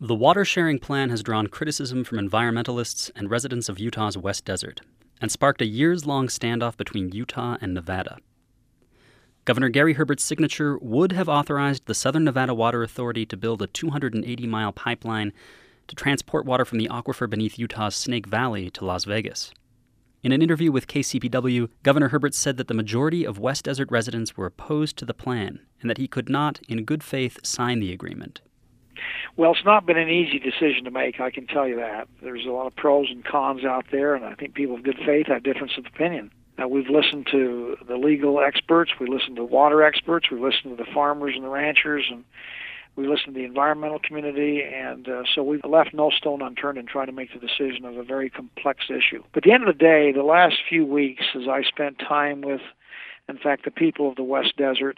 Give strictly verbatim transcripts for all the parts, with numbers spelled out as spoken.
The water sharing plan has drawn criticism from environmentalists and residents of Utah's West Desert and sparked a years-long standoff between Utah and Nevada. Governor Gary Herbert's signature would have authorized the Southern Nevada Water Authority to build a two hundred eighty mile pipeline to transport water from the aquifer beneath Utah's Snake Valley to Las Vegas. In an interview with K C P W, Governor Herbert said that the majority of West Desert residents were opposed to the plan and that he could not, in good faith, sign the agreement. Well, it's not been an easy decision to make, I can tell you that. There's a lot of pros and cons out there, and I think people of good faith have difference of opinion. Uh, we've listened to the legal experts, we listened to water experts, we listened to the farmers and the ranchers, and we listened to the environmental community, and uh, so we've left no stone unturned in trying to make the decision of a very complex issue. But at the end of the day, the last few weeks, as I spent time with, in fact, the people of the West Desert,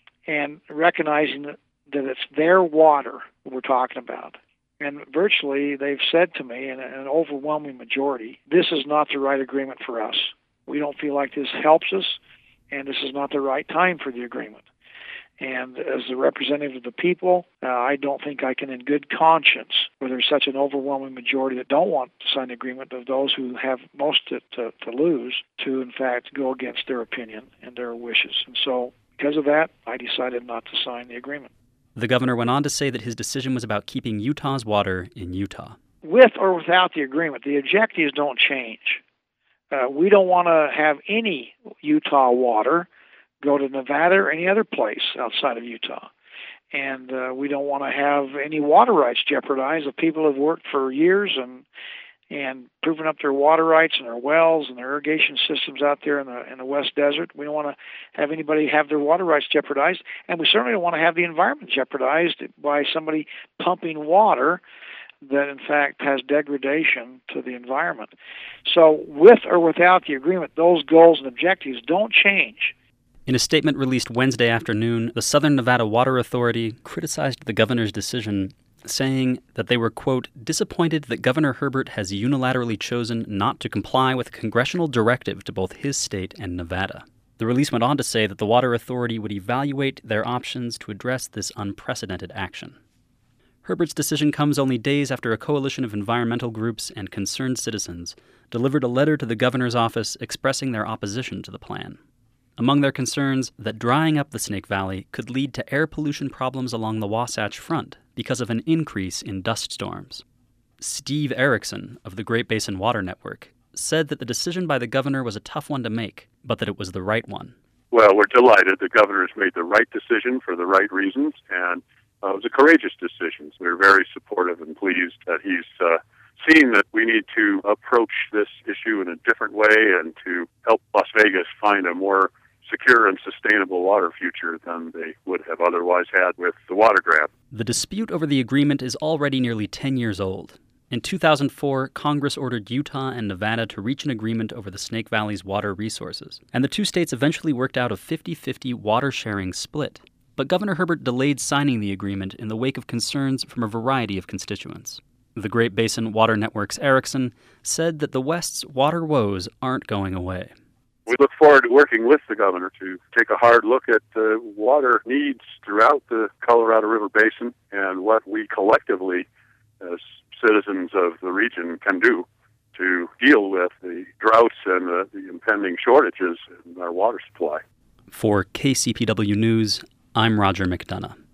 and recognizing that, that it's their water we're talking about. And virtually, they've said to me, in an overwhelming majority, this is not the right agreement for us. We don't feel like this helps us, and this is not the right time for the agreement. And as the representative of the people, uh, I don't think I can in good conscience, where there's such an overwhelming majority that don't want to sign the agreement, of those who have most to, to, to lose, to in fact go against their opinion and their wishes. And so because of that, I decided not to sign the agreement. The governor went on to say that his decision was about keeping Utah's water in Utah. With or without the agreement, the objectives don't change. Uh, we don't want to have any Utah water go to Nevada or any other place outside of Utah. And uh, we don't want to have any water rights jeopardized. The people have worked for years and and proven up their water rights and their wells and their irrigation systems out there in the in the West Desert. We don't want to have anybody have their water rights jeopardized, and we certainly don't want to have the environment jeopardized by somebody pumping water that in fact has degradation to the environment. So with or without the agreement, those goals and objectives don't change. In a statement released Wednesday afternoon, the Southern Nevada Water Authority criticized the governor's decision, saying that they were, quote, disappointed that Governor Herbert has unilaterally chosen not to comply with a congressional directive to both his state and Nevada. The release went on to say that the Water Authority would evaluate their options to address this unprecedented action. Herbert's decision comes only days after a coalition of environmental groups and concerned citizens delivered a letter to the governor's office expressing their opposition to the plan. Among their concerns, that drying up the Snake Valley could lead to air pollution problems along the Wasatch Front because of an increase in dust storms. Steve Erickson of the Great Basin Water Network said that the decision by the governor was a tough one to make, but that it was the right one. Well, we're delighted the governor's made the right decision for the right reasons, and uh, it was a courageous decision. We're very supportive and pleased that he's uh, seen that we need to approach this issue in a different way and to help Las Vegas find a more secure and sustainable water future than they would have otherwise had with the water grab. The dispute over the agreement is already nearly ten years old. In two thousand four, Congress ordered Utah and Nevada to reach an agreement over the Snake Valley's water resources, and the two states eventually worked out a fifty-fifty water-sharing split. But Governor Herbert delayed signing the agreement in the wake of concerns from a variety of constituents. The Great Basin Water Network's Erickson said that the West's water woes aren't going away. We look forward to working with the governor to take a hard look at the water needs throughout the Colorado River Basin and what we collectively, as citizens of the region, can do to deal with the droughts and the, the impending shortages in our water supply. For K C P W News, I'm Roger McDonough.